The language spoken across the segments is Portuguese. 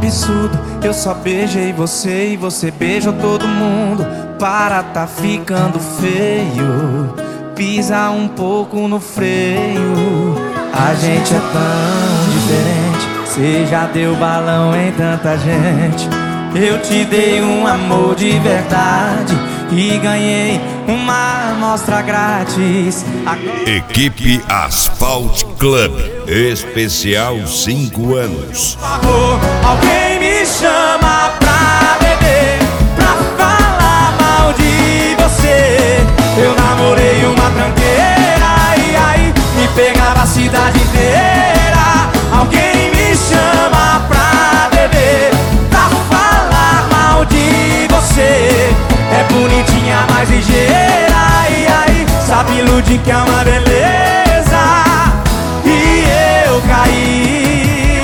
absurdo. Eu só beijei você e você beijou todo mundo. Para, tá ficando feio. Pisa um pouco no freio. A gente é tão diferente. Cê já deu balão em tanta gente. Eu te dei um amor de verdade e ganhei uma amostra grátis. Equipe Asphalt Club, especial 5 anos. Por favor, alguém me chama pra beber, pra falar mal de você. Eu namorei uma tranqueira e aí me pegava a cidade inteira. Alguém me chama pra beber, pra falar mal de você. É bonitinha, mais ligeira, e aí sabe iludir que é uma beleza. E eu caí.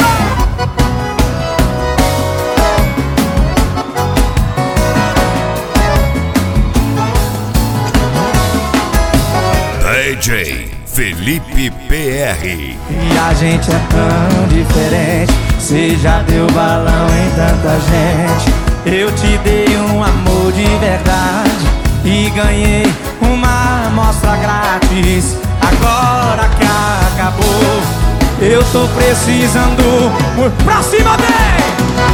DJ Felipe PR. E a gente é tão diferente. Cê já deu balão em tanta gente. Eu te dei um amor de verdade e ganhei uma amostra grátis. Agora que acabou, eu tô precisando. Pra cima, vem!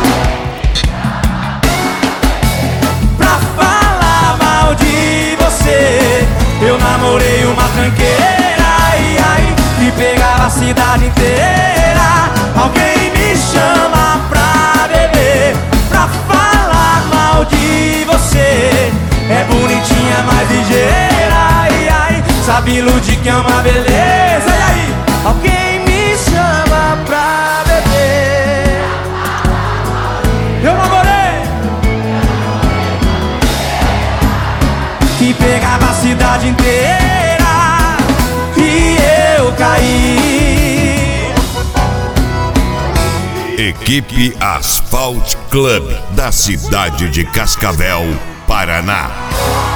Pra falar mal de você. Eu namorei uma tranqueira e aí me pegava a cidade inteira. Alguém me chama pra beber, pra falar mal de você. É bonitinha, mais ligeira, e aí sabe iludir que é uma beleza. E aí, alguém me chama pra beber. Eu namorei que pegava a cidade inteira e eu caí. Equipe Asphalt Club, da cidade de Cascavel, Paraná.